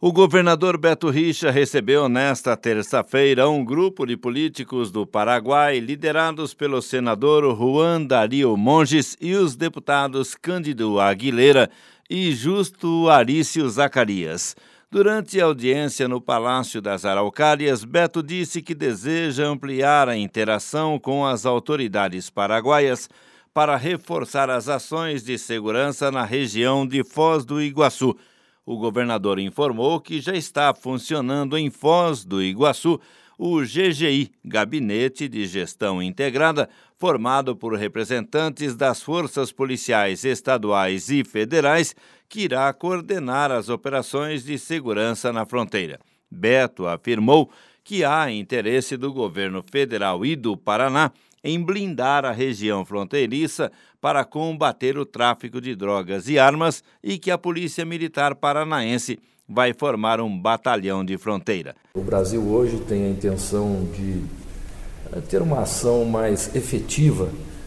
O governador Beto Richa recebeu nesta terça-feira um grupo de políticos do Paraguai liderados pelo senador Juan Darío Monges e os deputados Cândido Aguilera e Justo Arício Zacarias. Durante a audiência no Palácio das Araucárias, Beto disse que deseja ampliar a interação com as autoridades paraguaias para reforçar as ações de segurança na região de Foz do Iguaçu. O governador informou que já está funcionando em Foz do Iguaçu o GGI, Gabinete de Gestão Integrada, formado por representantes das forças policiais estaduais e federais, que irá coordenar as operações de segurança na fronteira. Beto afirmou que há interesse do governo federal e do Paraná em blindar a região fronteiriça para combater o tráfico de drogas e armas e que a Polícia Militar Paranaense vai formar um batalhão de fronteira. O Brasil hoje tem a intenção de ter uma ação mais efetiva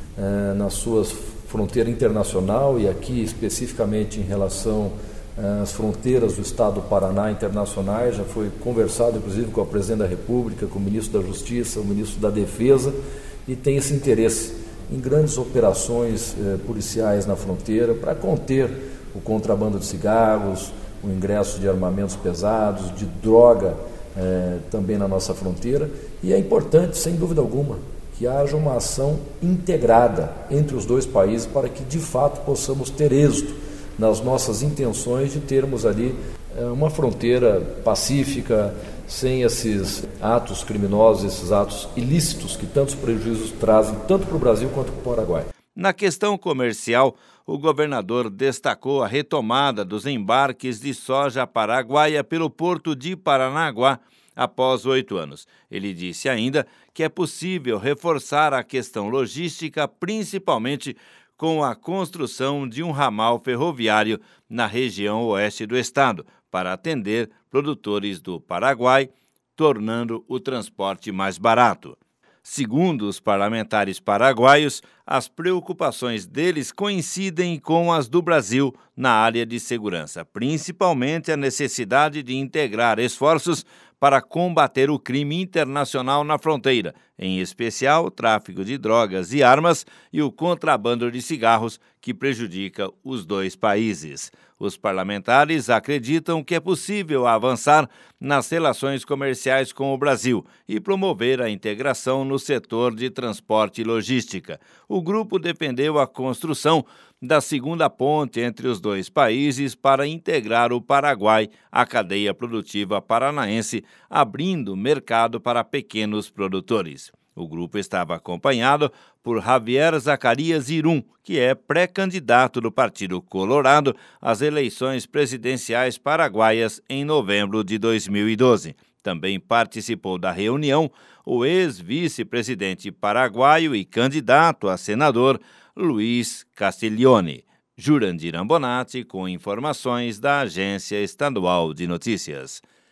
nas suas fronteiras internacional e aqui especificamente em relação às fronteiras do Estado do Paraná internacionais. Já foi conversado inclusive com o Presidente da República, com o Ministro da Justiça, o Ministro da Defesa, e tem esse interesse em grandes operações policiais na fronteira para conter o contrabando de cigarros, o ingresso de armamentos pesados, de droga também na nossa fronteira. E é importante, sem dúvida alguma, que haja uma ação integrada entre os dois países para que, de fato, possamos ter êxito nas nossas intenções de termos ali uma fronteira pacífica, sem esses atos criminosos, esses atos ilícitos que tantos prejuízos trazem, tanto para o Brasil quanto para o Paraguai. Na questão comercial, o governador destacou a retomada dos embarques de soja paraguaia pelo porto de Paranaguá após 8 anos. Ele disse ainda que é possível reforçar a questão logística, principalmente com a construção de um ramal ferroviário na região oeste do estado, para atender produtores do Paraguai, tornando o transporte mais barato. Segundo os parlamentares paraguaios, as preocupações deles coincidem com as do Brasil na área de segurança, principalmente a necessidade de integrar esforços para combater o crime internacional na fronteira, em especial o tráfico de drogas e armas e o contrabando de cigarros, que prejudica os dois países. Os parlamentares acreditam que é possível avançar nas relações comerciais com o Brasil e promover a integração no setor de transporte e logística. O grupo defendeu a construção da segunda ponte entre os dois países para integrar o Paraguai à cadeia produtiva paranaense, abrindo mercado para pequenos produtores. O grupo estava acompanhado por Javier Zacarias Irum, que é pré-candidato do Partido Colorado às eleições presidenciais paraguaias em novembro de 2012. Também participou da reunião o ex-vice-presidente paraguaio e candidato a senador Luiz Castiglione. Jurandir Ambonati, com informações da Agência Estadual de Notícias.